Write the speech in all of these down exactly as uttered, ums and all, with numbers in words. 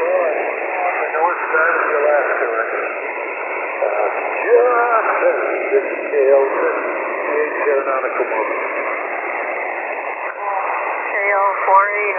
on the north side of the Alaska record. Uh, just as the scales at eight aeronautical mode. K L four eight.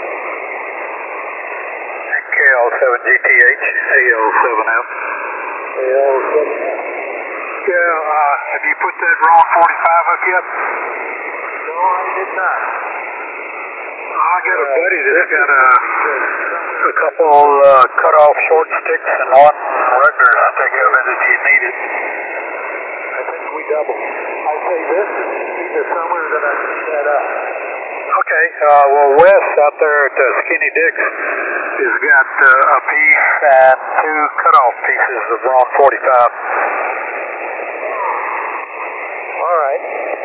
K L seven G T H, A L seven F. A L seven F. Yeah, uh, have you put that wrong forty-five up yet? No, I did not. I got a buddy that's got a, a couple uh, cut-off short sticks and one regular stick of it if you need it. I think we doubled. I say this is either somewhere that I can set up. Okay, uh, well, Wes out there at uh, Skinny Dick's has got uh, a piece and two cut-off pieces of wrong forty-five. All right.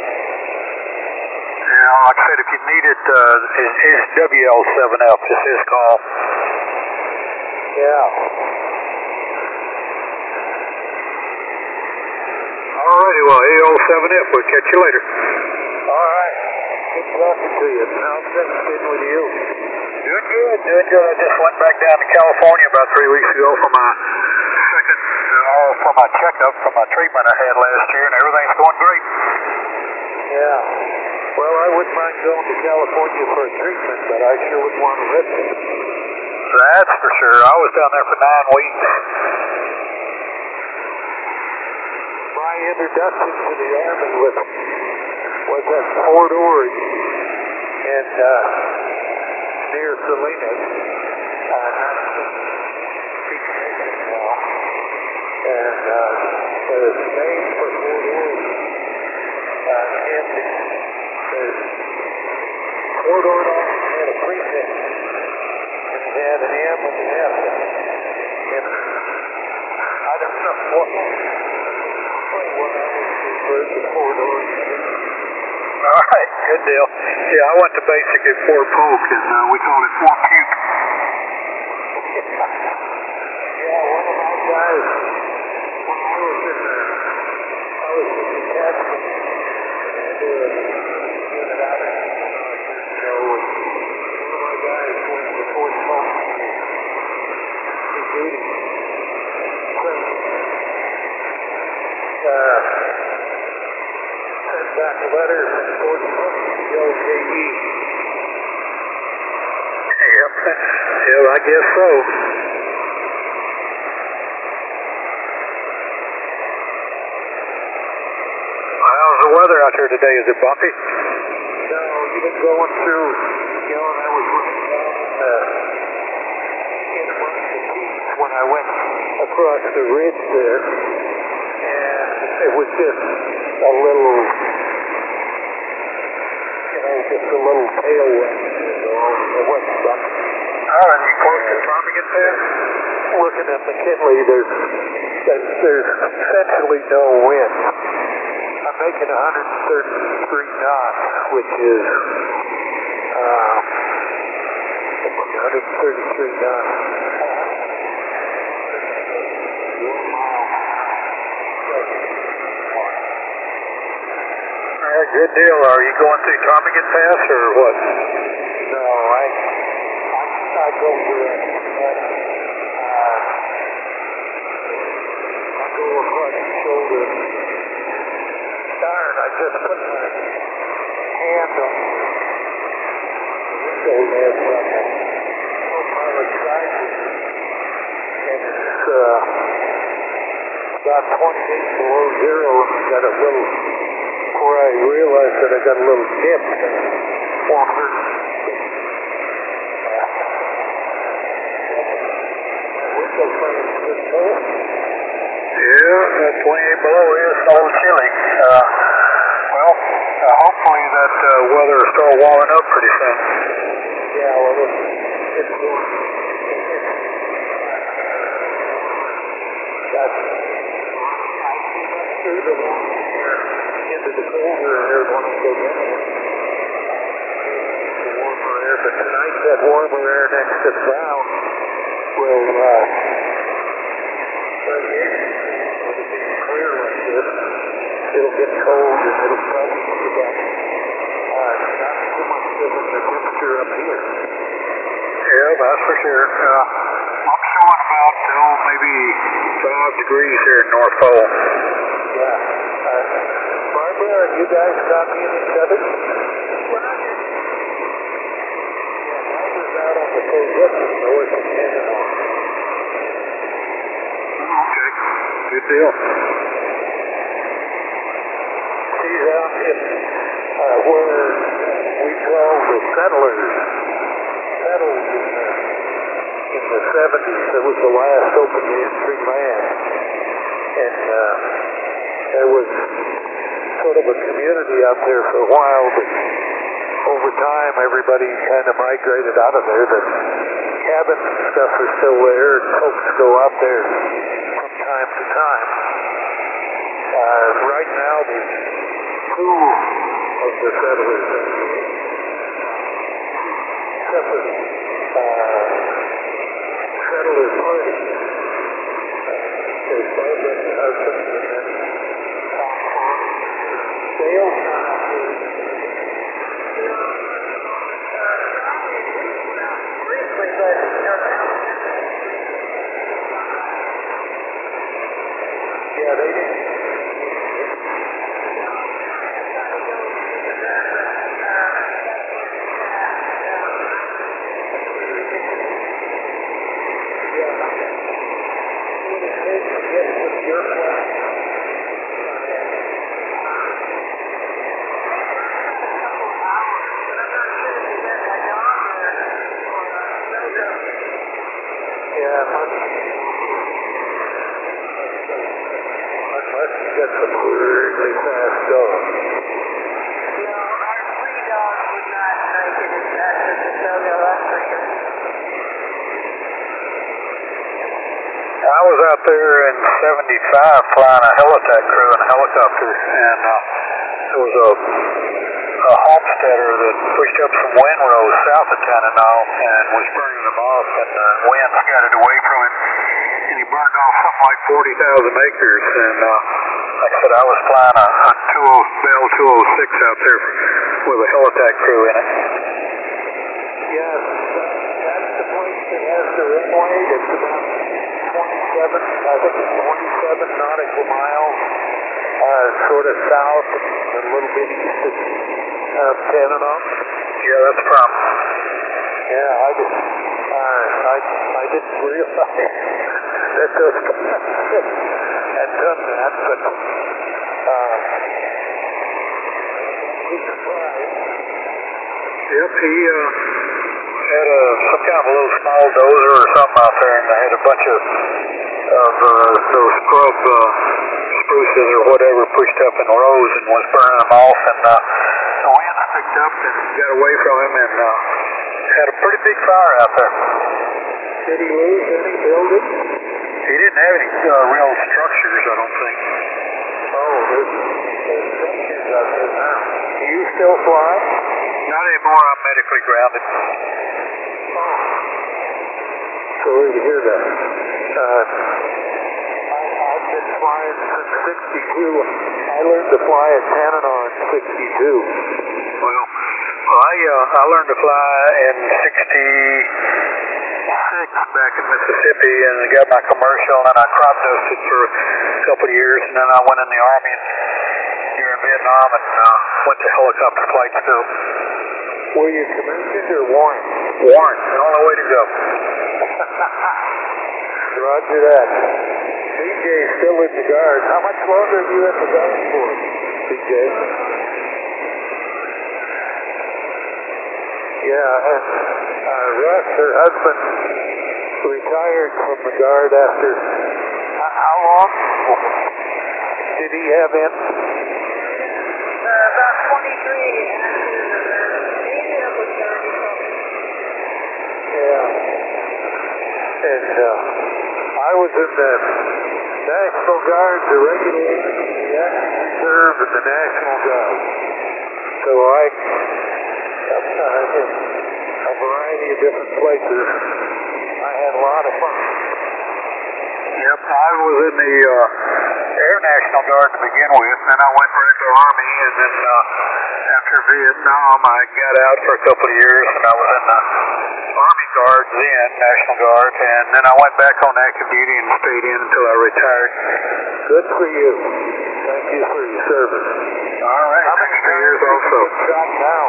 Yeah, like I said, if you need it, uh, it's, it's W L seven F, it's his call. Yeah. Alrighty, well, A L seven F, we'll catch you later. All right. Good talking to you. How's things been with you? Doing good, doing good. I just went back down to California about three weeks ago for my second, uh, for my checkup for my treatment I had last year, and everything's going great. Yeah. Well, I wouldn't mind going to California for a treatment, but I sure wouldn't want to live there. That's for sure. I was down there for nine weeks. My introduction to the Army was, was at Fort Ord in uh, near Salinas. Uh, not speak English well. And uh, the name for Fort Ord uh, in the Fort Ord also had a prefix, and it had an M and an F. And I don't know what, what I was referred to Fort Ord. All right, good deal. Yeah, I went to basic at Fort Polk, and uh, we called it Fort Puke. Yeah, one of my guys, when I was in the, I was in the detachment, and they were unit out of years ago, and one of my guys went to Fort Polk to duty. So, uh, sent back a letter from Fort Polk to the L J E. Yep, yeah, I guess so. How's the weather out here today? Is it bumpy? No, even going through, you know, and I was running down uh, in among the peaks when I went across the ridge there, and it was just a little, you know, just a little tailwind, you know, it wasn't bumpy. Oh, and you close to Ptarmigan Pass? Looking at McKinley, there's, there's, there's essentially no wind. I'm making one hundred thirty-three knots, which is uh, one hundred thirty-three knots. All right, good deal. Are you going through Ptarmigan Pass or what? No, I I, I go direct. But, uh, I go across the shoulder. Darn, I just put my hand on the window there from the co-pilot side, and it's uh, about twenty-eight below zero, and I got a little, before I realized that I got a little dip, and one hundred. My window frame is good cold. Yeah, that twenty-eight below is a little chilly. Uh, well, uh, hopefully that uh, weather will start warming up pretty soon. Yeah, well, it's, it's warm. That's, I came up through the warm air into the colder air when I go down. The warmer air, but tonight that warmer air next to the ground will, uh, radiation will be clear like this. It'll get cold and it'll probably be about, uh, not too much different than the temperature up here. Yeah, that's for sure. Uh, maybe five degrees here in North Pole. Yeah. Uh, Barbara, are you guys copying each other? Roger. Yeah, Barbara's out on the Pojitsi north of Canada. Okay, good deal. She's out in uh, where we call the settlers. Settled in the, in the seventies. That was the last open entry land. And uh, there was sort of a community out there for a while, but over time everybody kind of migrated out of there. The cabins and stuff are still there, and folks go out there from time to time. Uh, right now there's two of the settlers in here. Separate uh, settler parties. There's Barbara and her husband, and then Dale. Briefly, but Yeah, they didn't. Unless you get some really fast dogs. no, our three dogs would not make it as fast as the Soga, that's for sure. I was out there in seventy-five flying a helitack crew in a helicopter, and uh, there was a, a homesteader that pushed up some windrows south of Tanana and was burning them off, and the wind scattered away from it, and he burned off something like forty thousand acres, and uh, like I said, I was flying a, a Bell two oh six out there with a helitack crew in it. Yes, that's the place that has the runway. It's about twenty-seven, I think it's twenty-seven nautical miles, uh, sort of south, a little bit east of uh, Tanana. Yeah, that's a problem. Yeah, I didn't, uh, I, I didn't realize that those guys had done that, but uh, he's surprised. Yep, he uh, had a, some kind of a little small dozer or something out there, and they had a bunch of of uh, those scrub uh, spruces or whatever pushed up in rows and was burning them off, and uh, the wind picked up and got away from him, and uh, had a pretty big fire out there. Did he lose any buildings? He didn't have any uh, real structures, I don't think. Oh, there's, there's structures out there now. Do you still fly? Not anymore. I'm medically grounded. Oh. Sorry to hear that. Uh, I, I've been flying since sixty-two. I learned to fly at Tanana in sixty-two. Well, I uh, I learned to fly in sixty-six back in Mississippi, and I got my commercial, and then I crop dusted for a couple of years, and then I went in the Army during Vietnam and uh, went to helicopter flight school. Were you commissioned or warrant? Warrant, the only way to go. Roger that. C J's still in the Guard. How much longer are you in the Guard for, C J? Yeah, and uh, Russ, her husband, retired from the Guard after uh, how long did he have in? Uh, about twenty-three after, he ended up with thirty something. Yeah. And uh, I was in the National Guard, the regular, the active reserve, and the National Guard. So I, uh, in a variety of different places, I had a lot of fun. Yep, I was in the uh, Air National Guard to begin with, then I went regular Army, and then uh, after Vietnam, I got out for a couple of years, and I was in the Army Guard Guard, then National Guard, and then I went back on active duty and stayed in until I retired. Good for you. Thank you for your service. All right. How many years times also. did you get shot down?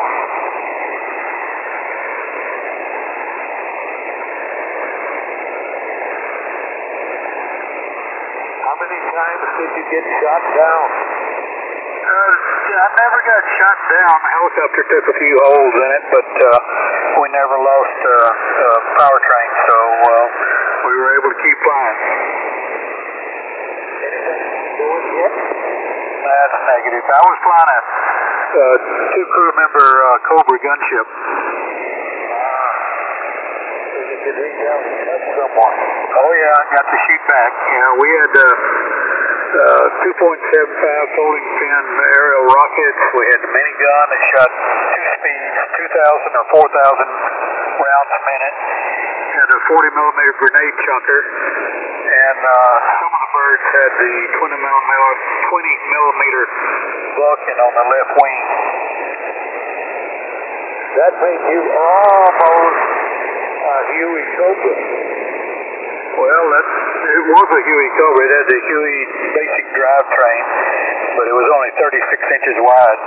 How many times did you get shot down? Uh, I never got shot down. The helicopter took a few holes in it, but uh, we never lost uh, uh, powertrain, so uh, we were able to keep flying. Anything doing yet? That's negative. I was flying a uh, two crew member uh, Cobra gunship. Ah. So you could reach out and touch someone. Oh yeah, I got to shoot back. Yeah, we had uh, uh, two point seven five folding fin aerial rockets. We had the minigun that shot two speeds, two thousand or four thousand rounds a minute. We had a forty millimeter grenade chunker, and uh, some of the birds had the twenty millimeter Vulcan on the left wing. That made you almost a Huey Cobra. Well, that's, it was a Huey Cobra. It had the Huey basic drivetrain, but it was only thirty-six inches wide.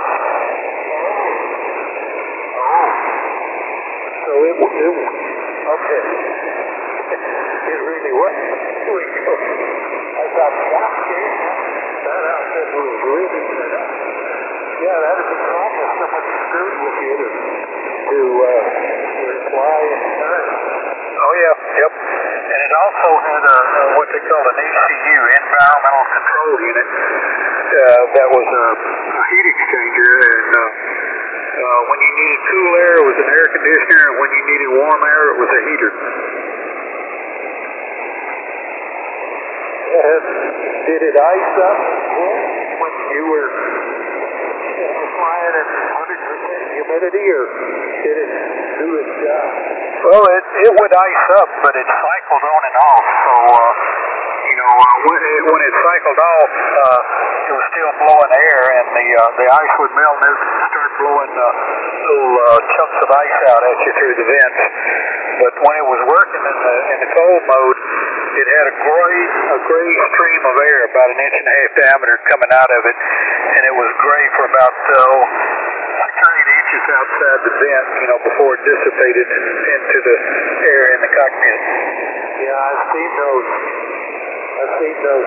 Oh. So it was, it was okay. It really was Huey Cobra. I thought, wow, that outfit was really set up. Yeah, that would be awful. Somebody screwed with you to, to uh, fly in time. Oh, yeah, yep. And it also had a, a what they call an E C U, Environmental Control Unit. Uh, that was a, a heat exchanger, and uh, uh, when you needed cool air, it was an air conditioner, and when you needed warm air, it was a heater. And did it ice up when you were flying at one hundred percent humidity, or did it do its job? Well, it, it would ice up, but it cycled on and off. So, uh, you know, uh, when, it, when it cycled off, uh, it was still blowing air, and the uh, the ice would melt and it would start blowing uh, little uh, chunks of ice out at you through the vents. But when it was working in the in the cold mode, it had a gray a gray stream of air about an inch and a half diameter coming out of it, and it was gray for about oh, six or eight inches outside the vent, you know, before it dissipated into the air in the cockpit. Yeah, I've seen those. I've seen those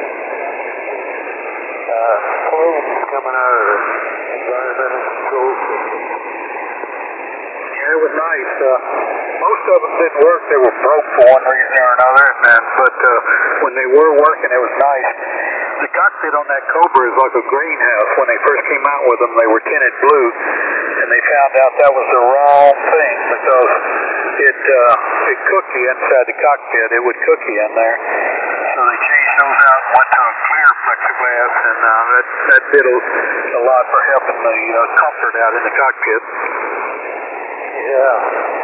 uh, plumes coming out of the environmental control system. Yeah, it was nice. Uh, most of them didn't work. They were broke for one reason or another, and, but uh, when they were working, it was nice. The cockpit on that Cobra is like a greenhouse. When they first came out with them, they were tinted blue, and they found out that was the wrong thing because it uh, it cooked you inside the cockpit. It would cook you in there. So they changed those out and went to a clear plexiglass, and uh, that, that did a, a lot for helping the uh, comfort out in the cockpit. Yeah.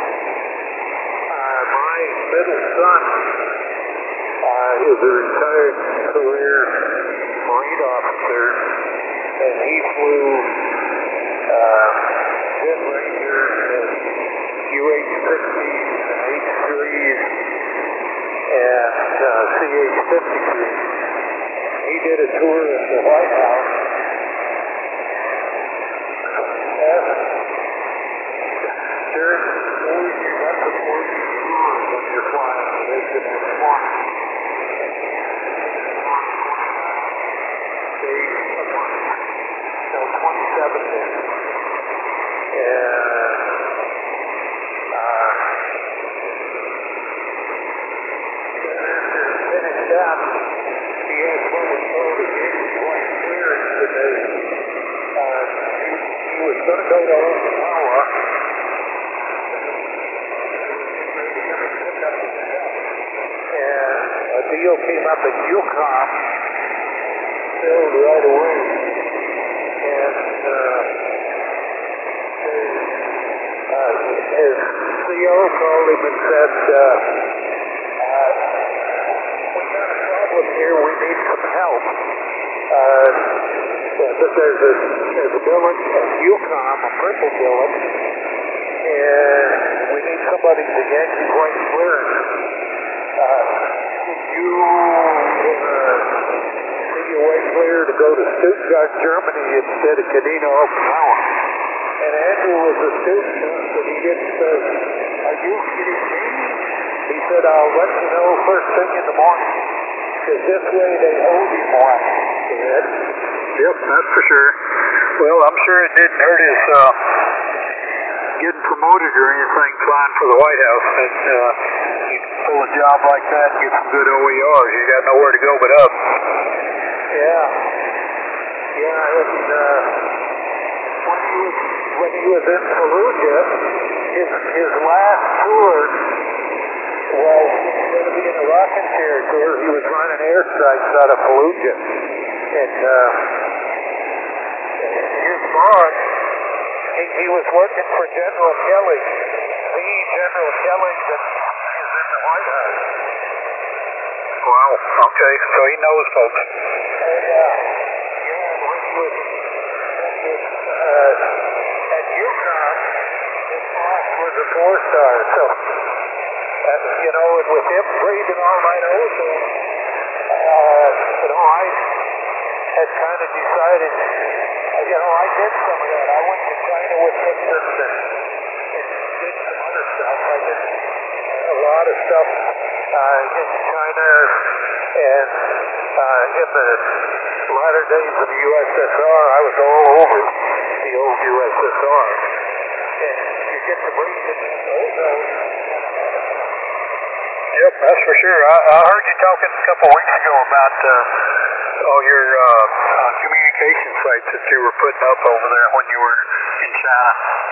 Uh, my middle son uh, is a retired career Marine officer, and he flew uh, Jet Rangers and U H sixties and H threes and uh, C H fifty-threes. He did a tour at the White House. And during the four years, that's the four year tour when you're flying the Mission F one. Days a month. So twenty-seven days. And uh, after he finished up, he had what was called a James White clearance today. Uh, he, he was going to go to Okinawa. And a deal came up at UCOM, filled right away. And uh, his, uh, his C O called him and said, uh, uh, we got a problem here, we need some help. Uh, but there's a, there's a billet at UCOM, a purple billet, and we need somebody to Yankee Point clearance. Uh, could you uh, see your way clear to go to Stuttgart, Germany instead of Kadena, Okinawa? And Andrew was a student, but he didn't say, are you kidding me? He said, I'll let you know first thing in the morning, because this way they hold him on. Ed? Yep, that's for sure. Well, I'm sure it didn't hurt his uh, getting promoted or anything flying for the White House. And, uh, you pull a job like that and get some good O E Rs. You got nowhere to go but up. Yeah. Yeah, and uh, when he was when he was in Fallujah, his his last tour was going to be in a rocket chair tour. He was running airstrikes out of Fallujah, and uh, his boss, he, he was working for General Kelly, the General Kelly that is in the White House. Wow. Okay, so he knows folks. And uh, yeah, when he was uh, at UConn, his boss was a four-star. So, uh, you know, and with him breathing all night over, uh, you know, I had kind of decided, you know, I did some of that. I went to China with Nixon and, and did some other stuff. I did a lot of stuff uh, in China and uh, in the latter days of the U S S R. I was all over the old U S S R. And you get to breathe in ozone. Yep, that's for sure. I, I heard you talking a couple of weeks ago about uh, all your uh, uh, communication sites that you were putting up over there when you were in China.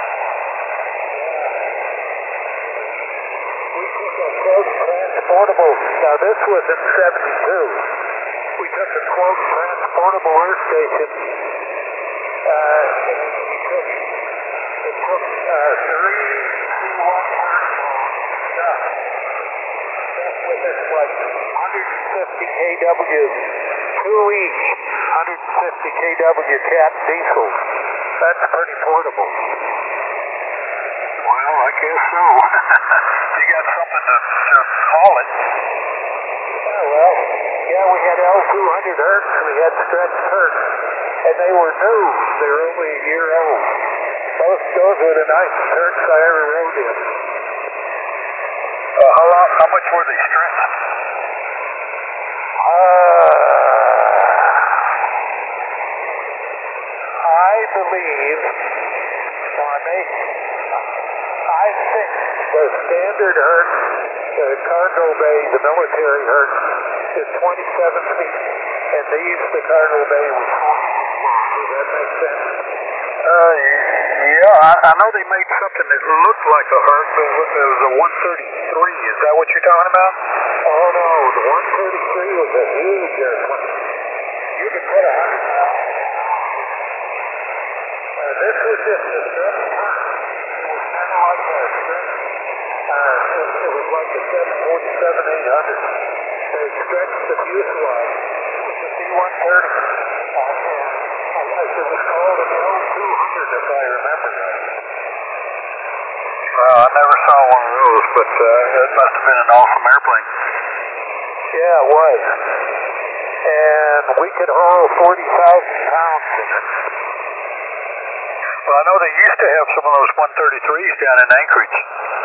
We took a quote transportable. Now this was in seventy-two. We took a quote transportable air station. Uh, and we took it took uh, three C one stuff. Stuff with us like one hundred fifty kilowatts, two each, one hundred fifty kilowatt cat diesels. That's pretty portable. Well, I guess so. You got something to, to haul it. Yeah, well, yeah, we had L two hundred Hertz, we had stretched Hertz, and they were new. They were only a year old. Those, those were the nicest Hertz I ever rode in. Uh, how, long, how much were they stretched? Uh, I believe, on they, I think the standard Hertz, the cargo bay, the military Hertz, is twenty-seven feet, and these, the cargo bay, was forty feet long. Does that make sense? Uh, yeah, I, I know they made something that looked like a Hertz, but it was a one thirty-three. Is that what you're talking about? Oh no, the one thirty-three was a huge airplane. You could put a hundred thousand. Uh, this was just a stretch Hertz. It was kind of like a stretch. Uh, it, it was like a seven forty-seven eight hundred. They stretched the fuselage. It was a C one thirty. Uh, and I, it was called an L two hundred, if I remember right. Well, I never saw one of those, but uh, it must have been an awesome airplane. Yeah, it was. And we could haul forty thousand pounds in it. Well, I know they used to have some of those one thirty-threes down in Anchorage.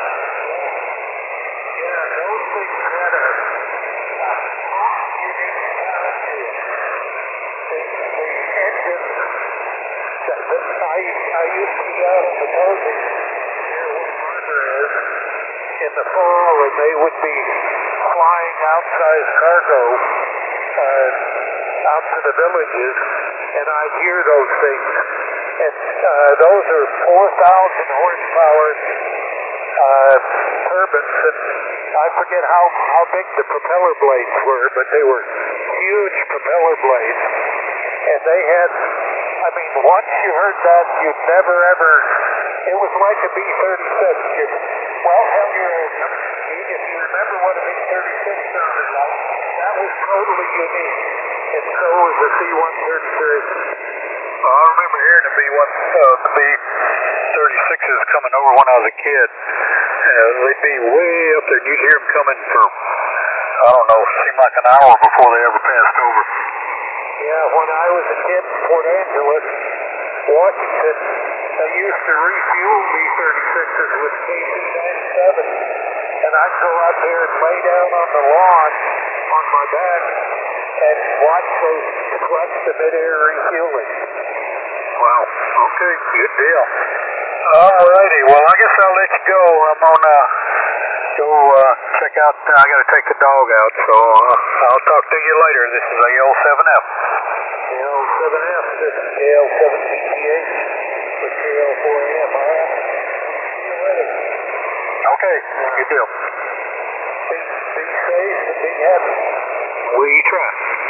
Yeah, those things had a, a unique sound to it. The, the engine, the, the, I, I used to be out on the Potomac near where Harbor is in the fall, and they would be flying outside cargo uh, out to the villages, and I'd hear those things. And uh, those are four thousand horsepower uh, turbines, and I forget how, how big the propeller blades were, but they were huge propeller blades. And they had, I mean, once you heard that, you'd never ever, it was like a B thirty-six. You'd, well, hell, you're, if you remember what a B thirty-six sounded like, that was totally unique. And so was the C one thirty-three. I remember hearing the B one, uh, the B thirty-sixes coming over when I was a kid. Uh, they'd be way up there, and you'd hear them coming for, I don't know, seemed like an hour before they ever passed over. Yeah, when I was a kid in Port Angeles, Washington, they used to refuel B thirty-sixes with K C ninety-seven, and I'd go out there and lay down on the lawn on my back and watch those trucks to mid-air refueling. Wow, okay, good deal. All righty, well, I guess I'll let you go. I'm going to go uh, check out, I got to take the dog out, so uh, I'll talk to you later. This is A L seven F. A L seven F, this is K L seven P T H with K L four A M, all right? See you later. Okay, good deal. Be, be safe and be happy. We try.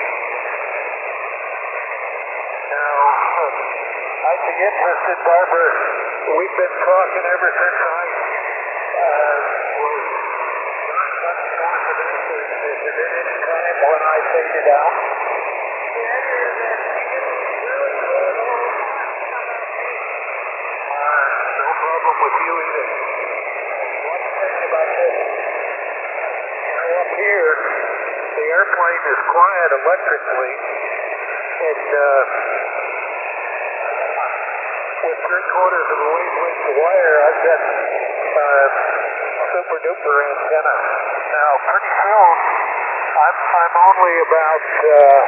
Now, I'd be interested, Barbara, we've been talking ever since I uh, was not much north of this. Has there been any time when I faded out? Yeah, it is. She didn't really feel the whole time. How about you? Uh, no problem with you either. One thing about this, you know, up here, the airplane is quiet electrically, and uh, with three quarters of a wavelength of wire, I've got uh, super duper antenna. Now, pretty soon, I'm, I'm only about, uh,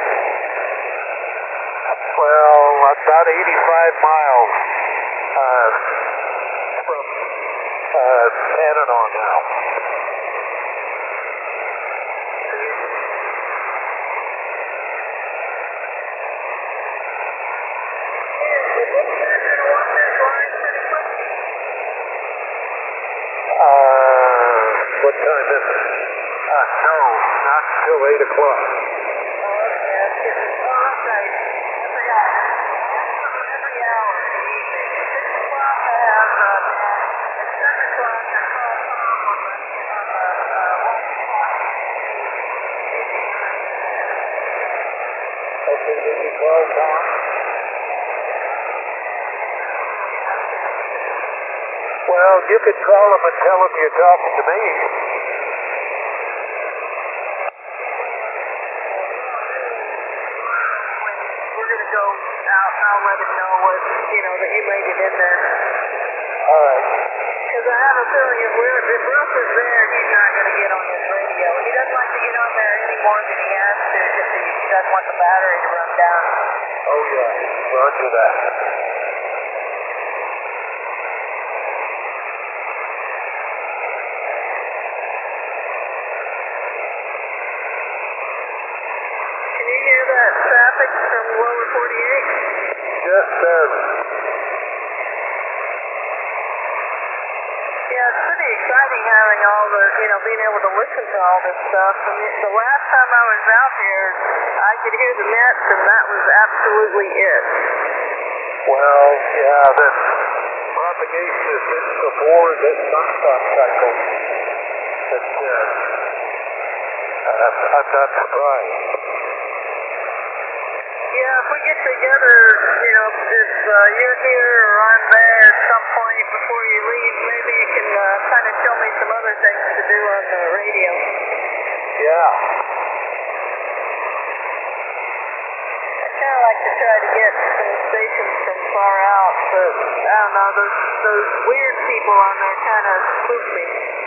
well, about eighty-five miles uh, from uh, Panama now. Uh, what time is it? Uh, no, not until eight o'clock. Oh, okay. I was getting, oh, that's right. I forgot. Every hour in the evening. At six o'clock, I have uh, Dan. At seven o'clock, I call Tom on the, on the uh, walkie-talkie. Okay, did you call Tom? Well, you could call him and tell him you're talking to me. When we're going to go out, I'll let him know what, you know, that you made it in there. All right. Because I have a feeling if, we're, if Russ is there, he's not going to get on his radio. He doesn't like to get on there any more than he has to if he doesn't want the battery to run down. Oh, yeah. Roger that. Can you hear that traffic from lower forty-eight? Just barely. Yeah, it's pretty exciting having all the, you know, being able to listen to all this stuff. I mean, the last time I was out here, I could hear the nets, and that was absolutely it. Well, yeah, the propagation has been before this sunspot cycle. But, uh, uh, I'm not surprised. Yeah, if we get together, you know, if uh, you're here or I'm there at some point before you leave, maybe you can uh, kind of show me some other things to do on the radio. Yeah. I kind of like to try to get some stations from far out, but I don't know, those those weird people on there kind of spook me.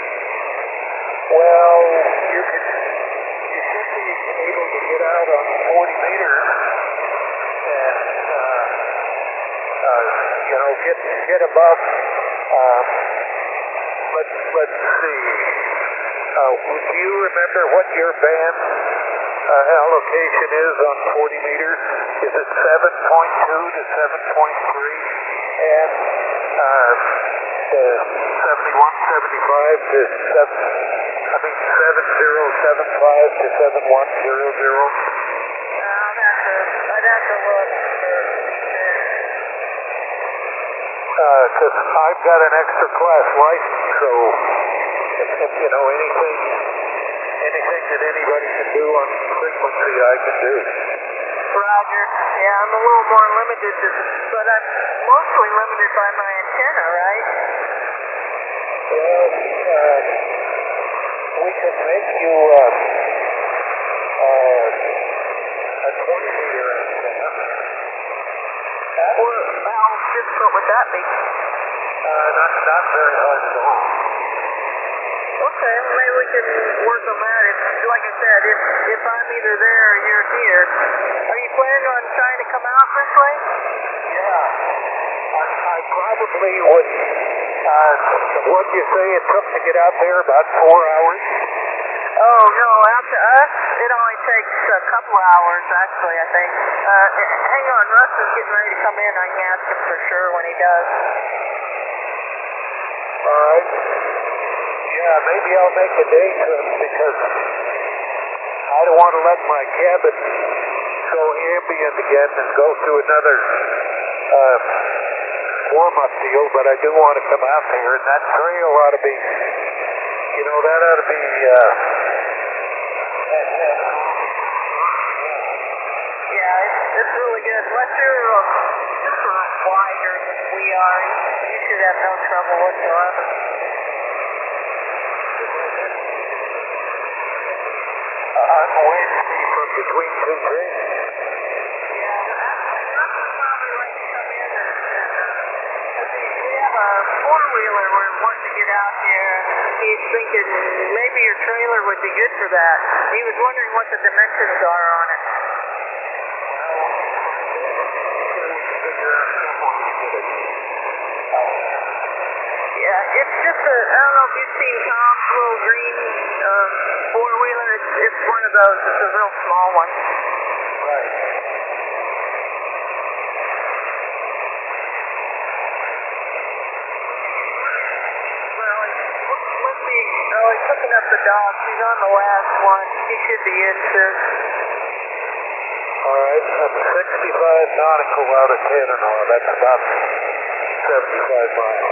Well, you could, you should be able to get out on forty meters and, uh, uh, you know, get get above. Um, let's let's see. Uh, do you remember what your band uh, allocation is on forty meters? Is it seven point two to seven point three? And uh, seventy-one seventy-five to seven. I mean seven zero seven five to seven one zero zero. I'd have to, I'd have to look for sure. Because uh, I've got an extra class license, so if, if, you know anything, anything that anybody can do on frequency, I can do. Roger. Yeah, I'm a little more limited, to, but I'm mostly limited by my antenna, right? Well, uh, we could make you uh, uh, a twenty meter antenna. Well, how difficult would that be? Uh, not, not very hard at all. Okay, maybe we can work on that. If, like I said, if if I'm either there or you're here, are you planning on trying to come out this way? Yeah, I, I probably would. Uh, what do you say it took to get out there? About four hours? Oh no, out to us, it only takes a couple hours actually. I think. Uh, hang on, Russ is getting ready to come in. I can ask him for sure when he does. All right. Yeah, maybe I'll make a day trip because I don't want to let my cabin go ambient again and go through another uh, warm-up deal, but I do want to come out there, and that trail ought to be, you know, that ought to be, uh, Yeah, it's, it's really good. Unless you're uh, super wider than we are, you should have no trouble whatsoever. I'm waiting to be from between two trees. Yeah, Russ is probably ready to come in and, and uh, we we have a four-wheeler we're wanting to get out here, and he's thinking maybe your trailer would be good for that. He was wondering what the dimensions are on it. Yeah, it's just a, I don't know if you've seen Tom's little green um, four-wheeler. It's, it's one of those. It's a real small one. Right. Well, let's, let's see. Oh, he's hooking up the dogs. He's on the last one. He should be in soon. All right, I'm sixty-five nautical out of Tanana. That's about seventy-five miles.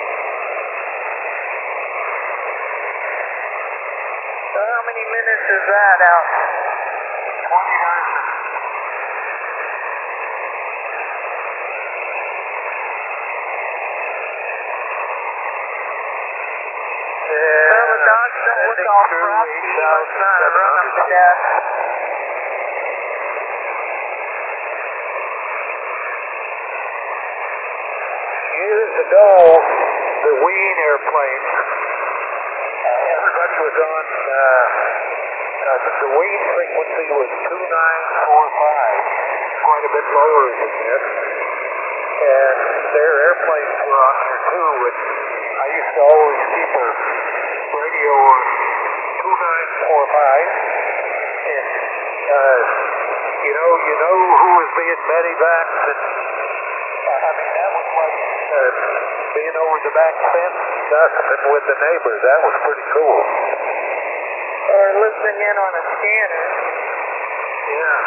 So how many minutes is that out? twenty-nine minutes. Well, the dogs don't look all frosty. He must not have run them to death. Years ago, the Wien airplane, uh, everybody was on, uh, uh, the Wien frequency was two nine four five, quite a bit lower than this. And their airplanes were on there too, and I used to always keep a radio on two nine four five. And, uh, you know, you know who was being medevaced, and I mean, that was like uh, being over the back fence, gossiping with the neighbors. That was pretty cool. Or listening in on a scanner. Yeah.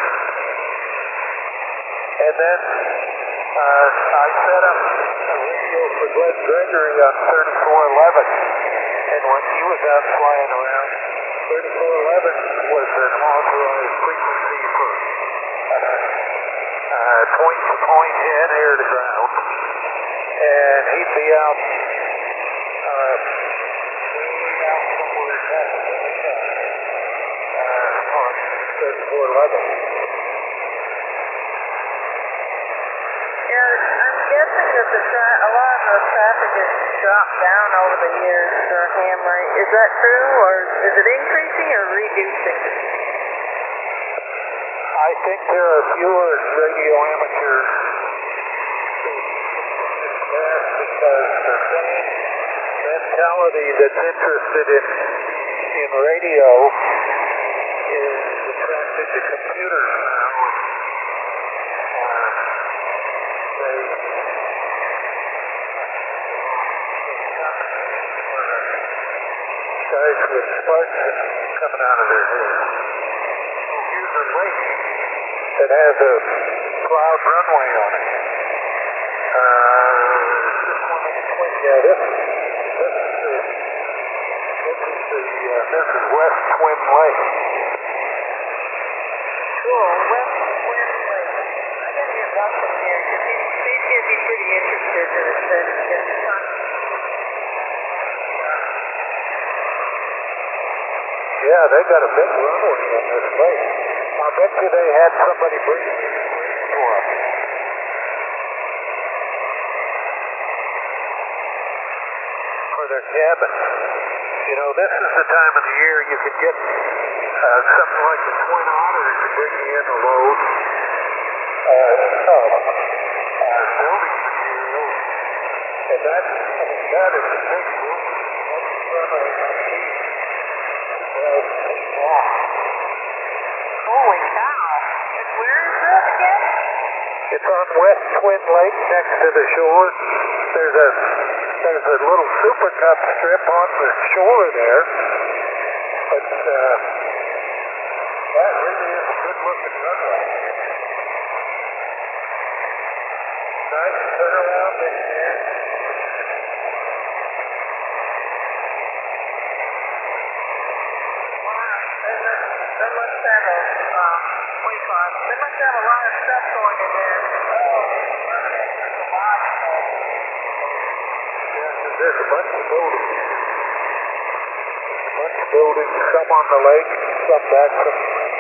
And then uh, I set up a radio for Glenn Gregory on thirty-four eleven. And when he was out flying around, thirty-four eleven was an authorized frequency for uh, uh, point to point and air to ground. And he'd be out, uh, way out somewhere back uh, on thirty-four eleven. Yeah, I'm guessing that the tra- a lot of the traffic has dropped down over the years for ham rate. Is that true, or is it increasing or reducing? I think there are fewer radio amateurs because the same mentality that's interested in in radio is attracted to computers now. And, uh, they guys with sparks coming out of their hair. Oh, here's a lake that has a cloud runway on it. Uh, this one is twin. Yeah, this this is the this is the uh, this is West Twin Lake. Cool. West Twin Lake. I gotta get Russ in here because he, he's gonna be pretty interested in it. That in the time. Yeah, they got a big runway on this lake. I bet you they had somebody bring it for them. For their cabin. You know, this is the time of the year you could get uh, something like the Twin Otter to bring you in a load uh, of uh, building material. And that, I mean, that is a big group. That's the front of the sea. Holy cow. And where is that again? It's on West Twin Lake next to the shore. There's a there's a little Super Cup strip on the shore there. But uh, that really is a good looking runway. Nice turnaround in here. They must have a, uh, what do you call it? They must have a lot of stuff going in there. Oh, there's a lot of stuff. Yeah, there's a bunch of buildings. A bunch of buildings, some on the lake, some back from the lake.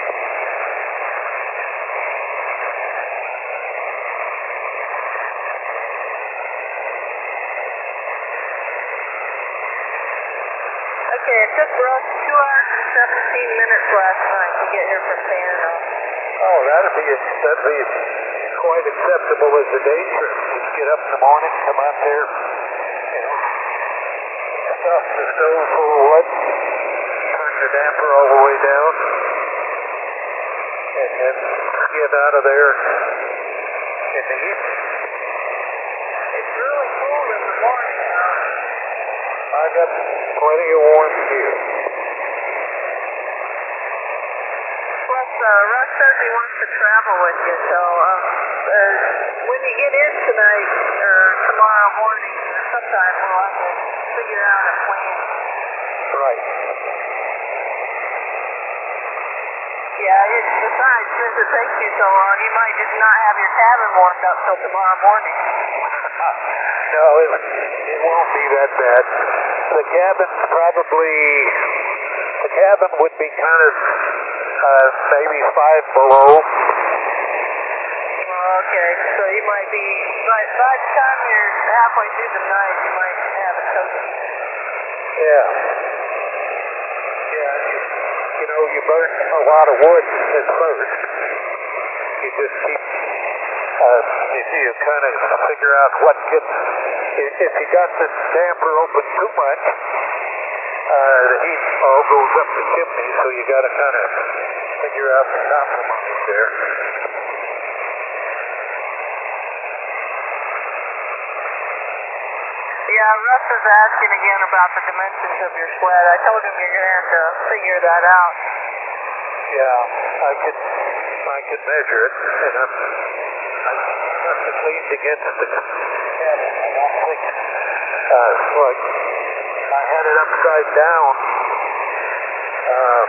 Okay, it took Russ two hours and seventeen minutes last night to get here from Panama. Oh, that'd be that'd be quite acceptable as a day trip. Just get up in the morning, come out there, you know, stuff the stove full of wood, turn the damper all the way down, and then get out of there in the evening. It's really cool in the morning now. I got plenty of warm gear. Plus, uh, Russ says he wants to travel with you, so um, uh, when you get in tonight or tomorrow morning or sometime, we'll have to figure out a plan. Right. Yeah, it, besides, since it takes you so long, you might just not have your cabin warmed up till tomorrow morning. No, it, it won't be that bad. The cabin's probably, the cabin would be kind of uh, maybe five below. Okay, so you might be, by, by the time you're halfway through the night, you might have a toasty. Yeah. Yeah, you, you know, you burn a lot of wood at first. You just keep, uh, you, you kind of figure out what gets, if, if you got the damper open too much, uh, the heat all goes up the chimney, so you got to kind of figure out the compromise there. Yeah, Russ is asking again about the dimensions of your sled. I told him you're going to have to figure that out. Yeah, I could, I could measure it, and I'm, I must have leaned against the cabin. I don't think, uh, like, I had it upside down. Uh,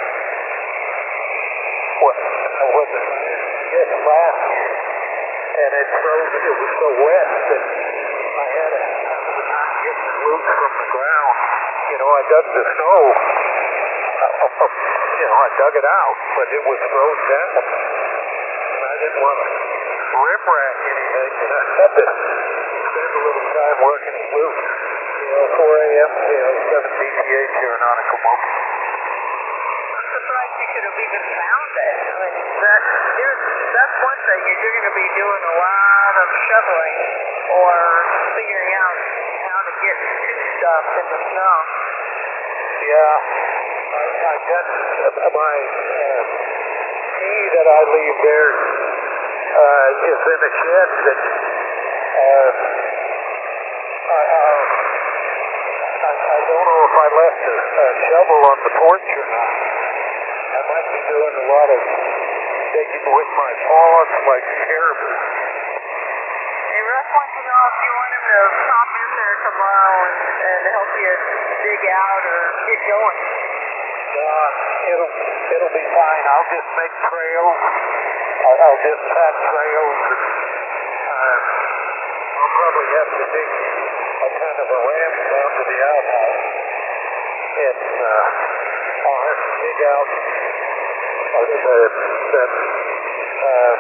what, was it? Yes, last year, and it froze. It was so wet that I had it. Getting it loose from the ground. You know, I dug the snow. Uh, you know, I dug it out, but it was frozen down. And I didn't want to rim rack anything, and I had to spend a little time working it loose. You know, four A M, you know, seven D T H here in Anacomoke. I'm surprised you could have even found it. I mean, that, you're, that's one thing. You're going to be doing a lot of shoveling or figuring out how to get to stuff in the snow. Yeah, I, I got uh, my uh, key that I leave there uh, is in a shed that uh, I, uh, I, I don't know if I left a, a shovel on the porch or not. I might be doing a lot of digging with my paws like caribou. Hey, Russ wants to know if you want him to pop in there tomorrow and, and help you dig out or get going. Uh, it'll it'll be fine. I'll just make trails. I'll, I'll just pat trails. And, uh, I'll probably have to dig a kind of a ramp down to the outhouse, and uh, I'll have to dig out uh, the that uh,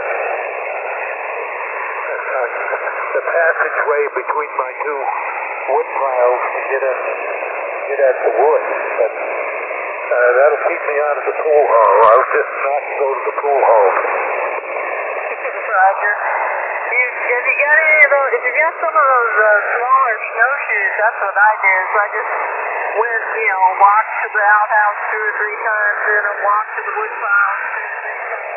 uh, the passageway between my two wood piles to get at get at the wood, but. Uh, that'll keep me out of the pool hall. I'll just not go to the pool hall. Roger. You, have you got any of those, if you got some of those uh, smaller snowshoes, that's what I did. So I just went, you know, walked to the outhouse two or three times, then I walked to the wood pile two or three times.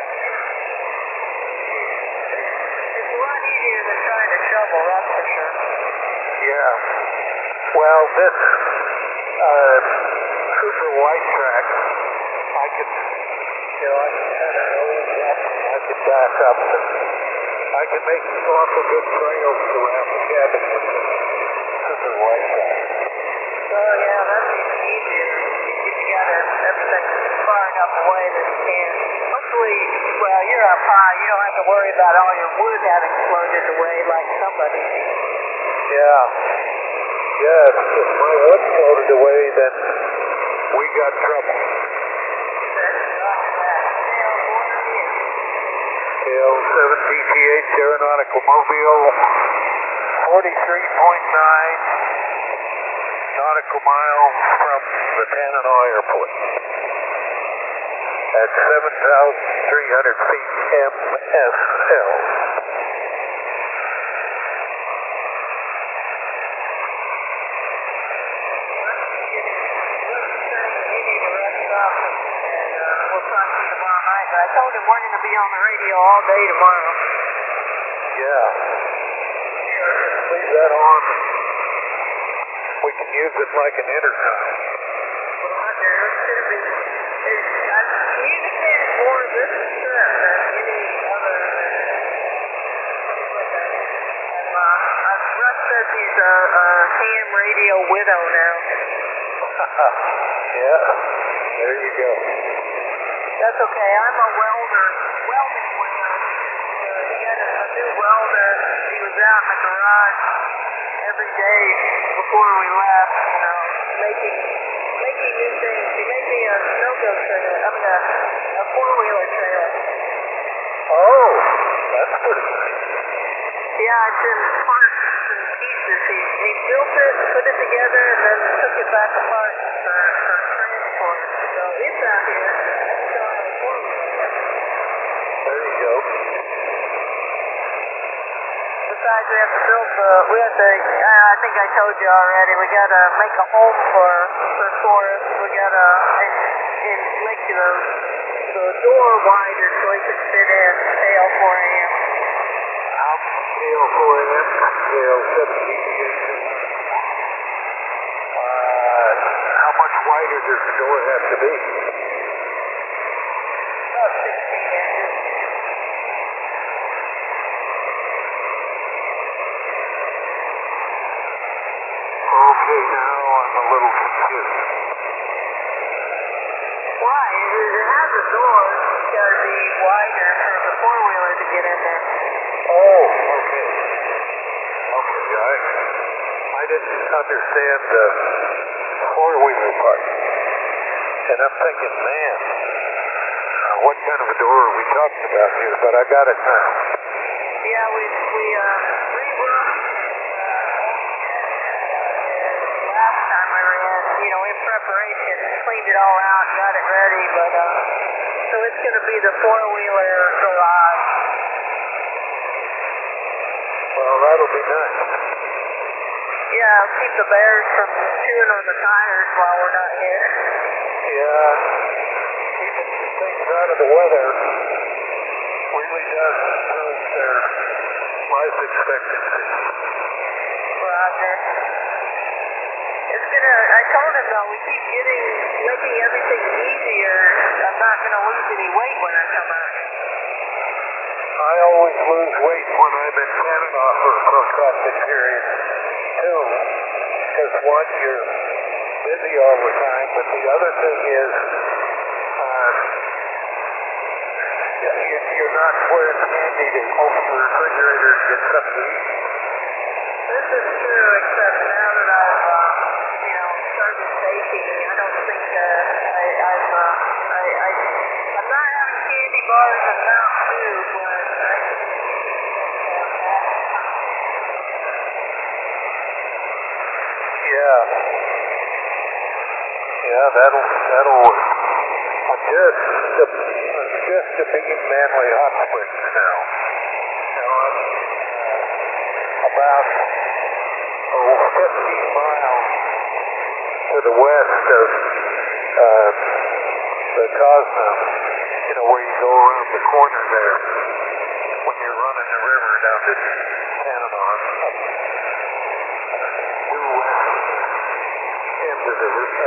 It's a lot easier than trying to shovel, that's for sure. Yeah. Well, this, uh, super white track, I could, you know, I can kind of nose up and I could back up and I can make awful good trails around the cabin with the super white track. Oh yeah, that'd be easier if you got everything far enough away that you can. Hopefully, well, you're up high, you don't have to worry about all your wood having floated away like somebody. Yeah. Yeah, if, if my wood floated away, then we got trouble. K L seven D T H Aeronautical Mobile, forty-three point nine nautical miles from the Tanana Airport at seven thousand three hundred feet M S L. I told him we're going to be on the radio all day tomorrow. Yeah. Leave that on. We can use it like an intercom. Well, Roger, it's going to be. It's, I've communicated more this trip than any other. And uh, I've Russ says he's a, a ham radio widow now. Yeah. There you go. That's okay. I'm a welder, welding widow. Uh, he got a, a new welder. He was out in the garage every day before we left, you know, making making new things. He made me a snowmobile trailer. I mean, a, a four-wheeler trailer. Oh, that's pretty nice. Yeah, it's in parts and pieces. He, he built it, put it together, and then took it back apart for, for transport. So it's out here. There you go. Besides, we have to build the, we have to, uh, I think I told you already, we got to make a home for, for Forrest. We got to and, and make the, the door wider so he can fit in K L four A M. How K L four A M, K L seven D T H. Uh, how much wider does the door have to be? About sixteen inches. Okay, now I'm a little confused. Why? It, it has a door. It's got to be wider for the four-wheeler to get in there. Oh, okay. Okay, I, I didn't understand the four-wheeler part. And I'm thinking, man, uh, what kind of a door are we talking about here? But I got it now. Yeah, we, we uh, re-roofed last time we were in, you know, in preparation, cleaned it all out, got it ready, but, uh, so it's going to be the four-wheeler garage. Well, that'll be nice. Yeah, it'll keep the bears from chewing on the tires while we're not here. Yeah, keeping things out of the weather really does improve their life expectancy. Roger. It's gonna, I told him though, we keep getting, making everything easier. I'm not gonna lose any weight when I come out. I always lose weight when I'm in Canada for a protracted period, too. Because one, you're busy all the time, but the other thing is, uh, you- you're not where it's handy to open the refrigerator and get something to eat. This is true, except now that I've, uh, you know, started baking, I don't think uh, I, I've, uh, I, I, I'm not having candy bars and Mountain Dew, but I can Yeah. Yeah, that'll that'll work. I'm just a, I'm just a big manly hot springs now. Now I'm uh, about oh, fifteen miles to the west of uh, the Cosmo. You know where you go around the corner there when you're running the river down to Panama. Due west end of the river.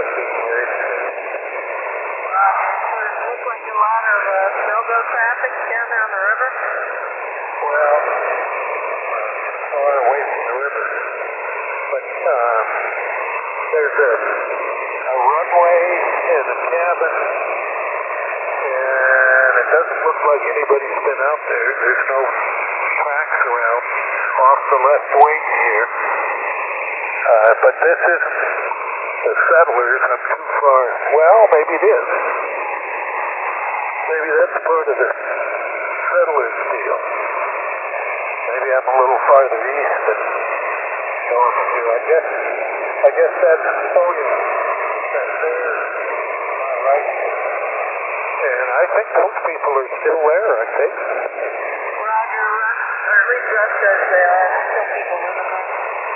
Looks like a lot of uh, no-go traffic down there on the river. Well, far away from the river. But um, there's a, a runway and a cabin, and it doesn't look like anybody's been out there. There's no tracks around off the left wing here. Uh, but this isn't the settlers. I'm too far. Well, maybe it is. Maybe that's part of the settlers deal. Maybe I'm a little farther east than north to. I guess, I guess that's, oh yeah, that's there, my right here. And I think those people are still there, I think. Roger, or at least Russ says there are still people living there.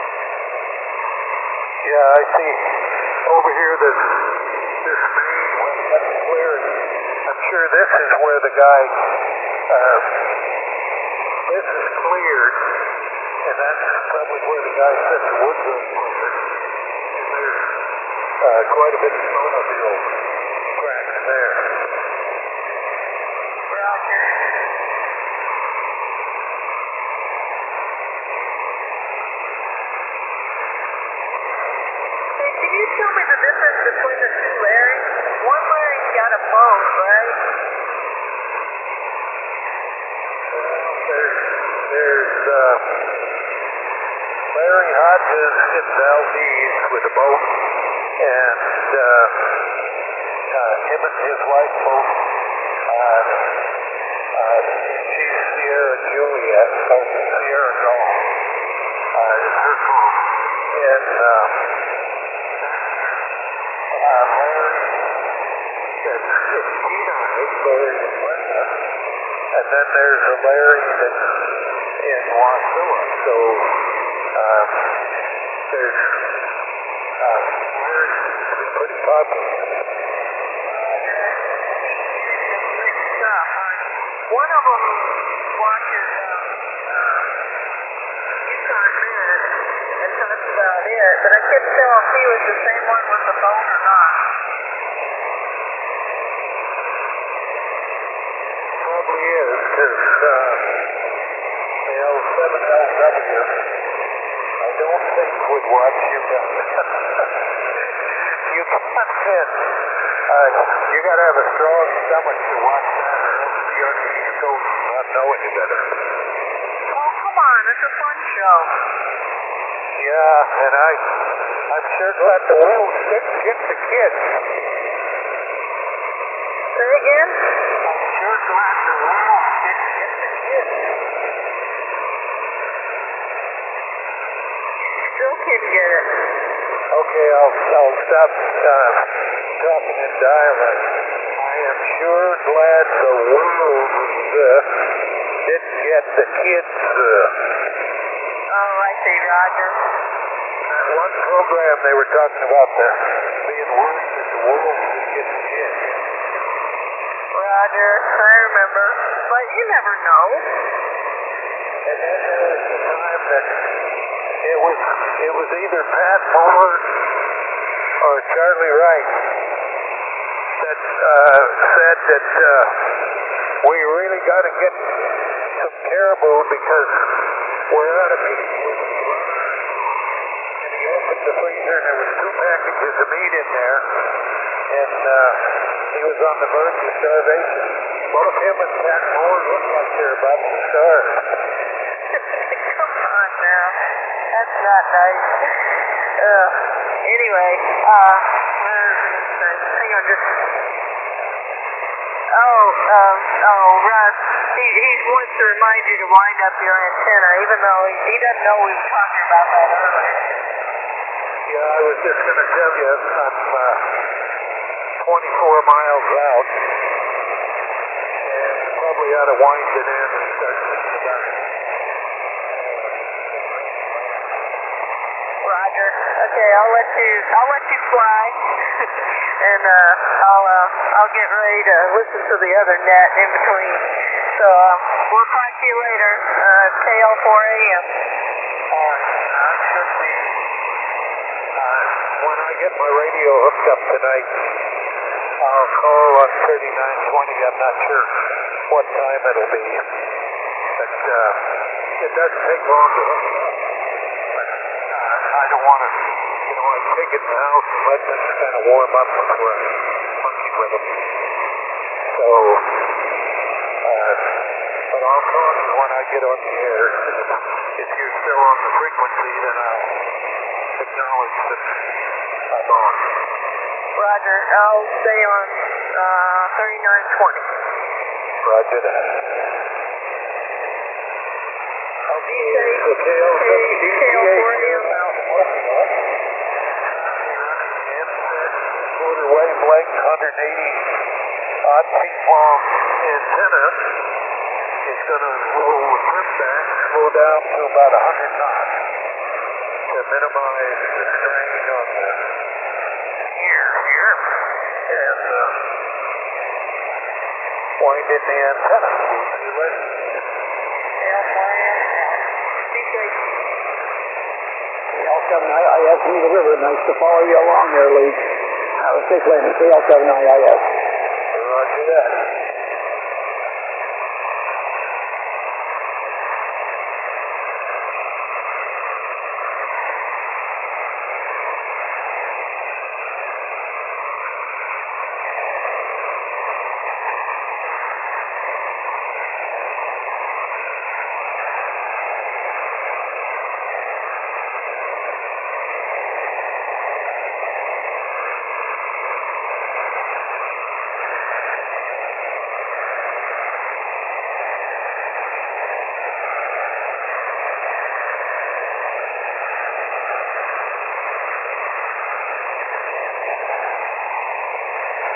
Yeah, I see over here this, this main, well, that's cleared. I'm sure this is where the guy, uh, this is cleared, and that's probably where the guy set the wood room over. And there's uh, quite a bit of snowmobile tracks there. Roger. Hey, can you tell me the difference between the two Larrys? One Larry's got a boat, right? Well, there's, there's uh, Larry Hodges in Valdez with a boat, and uh, uh, him and his wife both, uh, uh, she's Sierra Juliet, or Sierra Golf, uh, is her phone. And uh, uh, Larry, that's it's Kenai, Larry and Linda. And then there's a Larry that's in Wasilla. So um, there's uh, Larry seems to be pretty popular. One of them watches um, uh, Yukon Men and talks about it, but I couldn't tell if he was the same one with the phone or not. Probably is, because uh, the L seven L W, I don't think would watch you guys. You can't fit. Uh, you got to have a strong stomach to watch that, or else be on the East Coast and not know any better. Oh, come on, it's a fun show. Yeah, and I, I'm sure glad the world didn't get the kids. Say again? I'm sure glad the world didn't get the kids. Still couldn't get it. Okay, I'll, I'll stop uh, talking in dialect. I am sure glad the world uh, didn't get the kids. Uh, Oh, I see, Roger. that one program they were talking about the, being worse than the world didn't get the kids. Roger, I remember. But you never know. And then there was the time that it was it was either Pat Moore or Charlie Wright that uh, said that uh, we really got to get some caribou because we're out of meat. And he opened the freezer and there was two packages of meat in there. and uh, he was on the verge of starvation. Both him and Pat Moore look like they're about to starve. Come on now. That's not nice. Uh, anyway, uh, where is it? Hang on just... Oh, um, oh, Russ, he, he wants to remind you to wind up your antenna, even though he, he doesn't know we were talking about that earlier. Yeah, I was just going to tell you, I'm uh, twenty-four miles out, and probably ought to wind it in and start thinking about it. Roger. Okay, I'll let you, I'll let you fly, and uh, I'll, uh, I'll get ready to listen to the other net in between. So, uh, we'll talk to you later, uh, K L four A M. Uh, I should be, uh, when I get my radio hooked up tonight, I'll call on thirty-nine twenty. I'm not sure what time it'll be, but uh, it doesn't take long to hook it up. But uh, I don't want to, you know, I take it in the house and let things kind of warm up before I monkey with them. So, uh, but I'll call you when I get on the air. If you're still on the frequency, then I'll acknowledge that I'm on. Roger, I'll stay on uh, thirty-nine twenty. Roger that. Okay, so K L four A M quarter wavelength, one hundred eighty odd feet long antenna is going to roll the trim back, slow down to about one hundred knots to minimize the strain on the ear here, and uh, wind in the antenna. We'll see you later. K L seven I I S Eagle River, nice to follow you along there, Lee. Have a safe landing, K L seven I I S. Roger that.